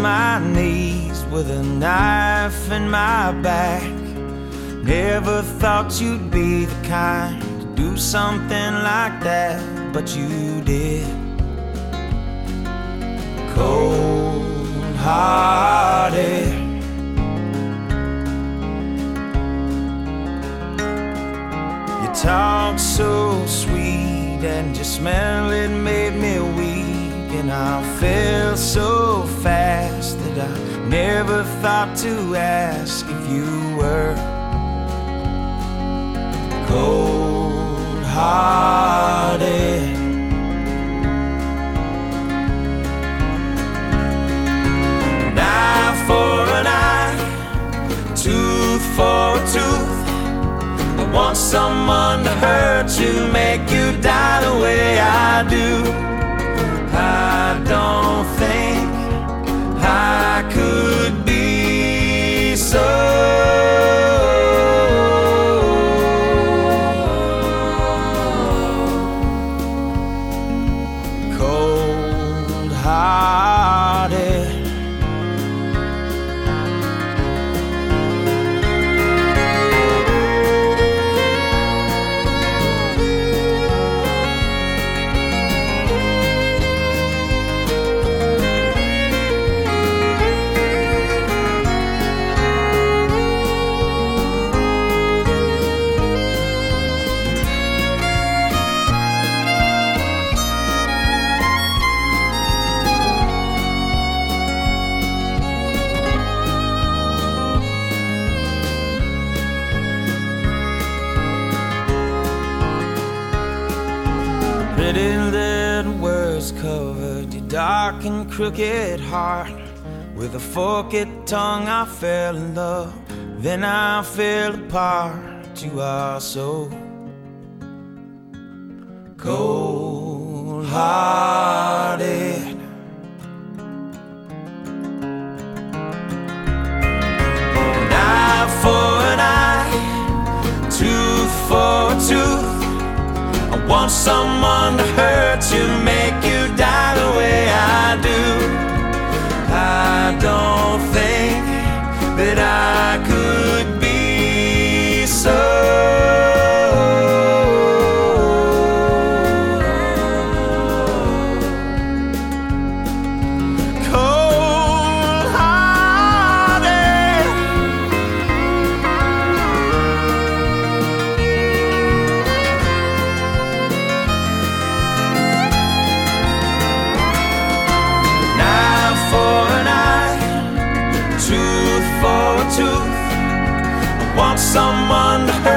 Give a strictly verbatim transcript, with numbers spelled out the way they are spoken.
my knees with a knife in my back. Never thought you'd be the kind to do something like that, but you did. Cold-hearted. You talk so sweet and your smell, it made me weak. And I fell so fast that I never thought to ask if you were cold-hearted. An eye for an eye, tooth for a tooth. I want someone to hurt you, make you die the way I do. I don't think I could be so cold-hearted. Pretty little words covered your dark and crooked heart. With a forked tongue I fell in love, then I fell apart. You are so cold-hearted. An eye for an eye, tooth for a tooth. I want someone to hurt you, make you die the way I do. I don't think that I could be so cold-hearted. Tooth for a tooth. I want someone to hurt